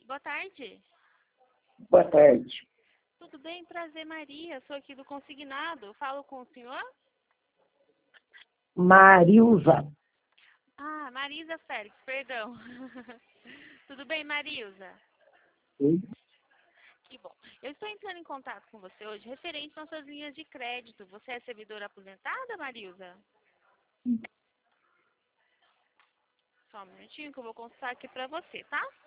Boa tarde. Boa tarde. Tudo bem? Prazer, Maria. Sou aqui do Consignado. Falo com o senhor? Marilza. Ah, Marisa Félix, perdão. Tudo bem, Marilza? Sim. Que bom. Eu estou entrando em contato com você hoje referente às suas linhas de crédito. Você é servidora aposentada, Marilza? Só um minutinho que eu vou consultar aqui para você, tá?